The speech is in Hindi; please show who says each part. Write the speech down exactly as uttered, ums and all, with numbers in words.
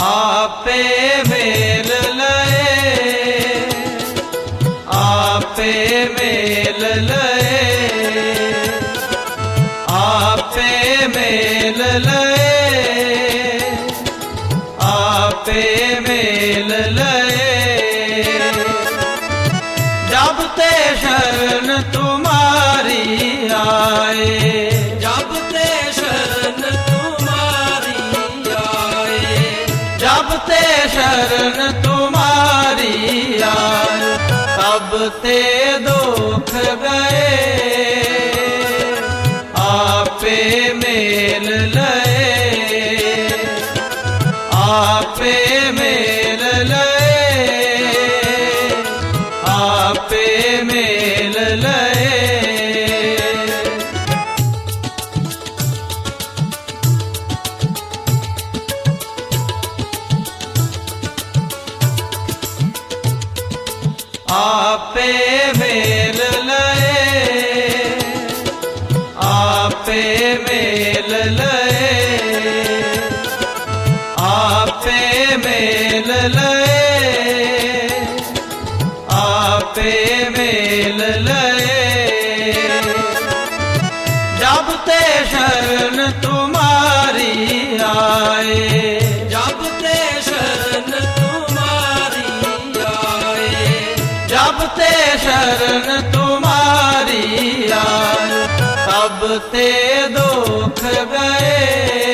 Speaker 1: आपे मेल लए, आपे मेल लए, आपे मेल लए, आपे मेल लए। जब ते शरण तुम्हारी आए,
Speaker 2: जब ते शरण तुम्हारी आए,
Speaker 1: जब ते शरण तुम्हारी आए, तब ते दुख गए। आपे मेल लए, आपे मेल लए, आपे मेल लए। आपे मेल लए, आपे मेल लए, आपे मेल लए, आपे मेल लए। जब ते शरण तुम्हारी आए,
Speaker 2: जब ते शरण तुम्हारी आए,
Speaker 1: जब ते शरण तुम्हारी आए, तब ते दुख गए।